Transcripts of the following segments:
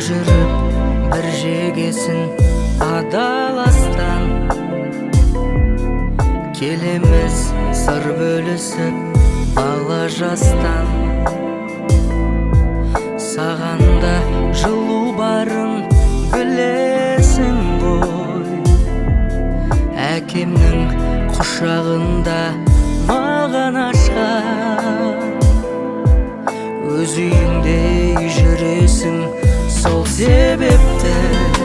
жүріп бір жегесін адаластан, келеміз сыр бөлісіп бала жастан. Сағанда жылу барын білесің ғой, әкемнің құшағында маған ашқан. Өз үйіңде жүресің, сол себепті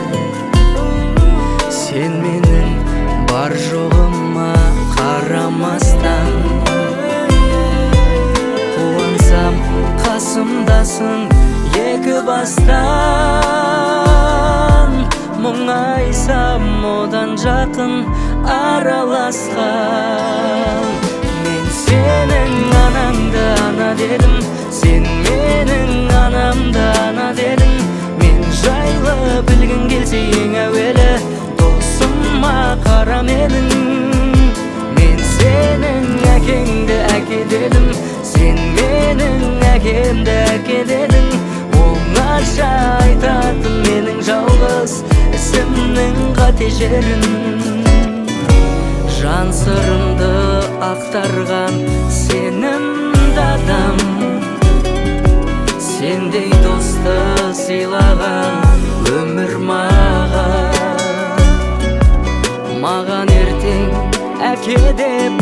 сен менің бар жоғыма қарамастан. Қуансам қасымдасың екі бастан, мұңайсам одан жақын араласқан. Мен сенің анаңды ана дедім, сен менің анамды ана дедің. Мен жайлы білгің келсе ең әуелі досыма қара менің. Мен сенің әкеңді әке дедім, сен менің әкемді әке дедің. Оңаша айтатын менің жалғыз ісімнің қате жерін. Жан сырымды ақтарған сенімді адам, сендей досты сыйлаған өмір маған ертең әке деп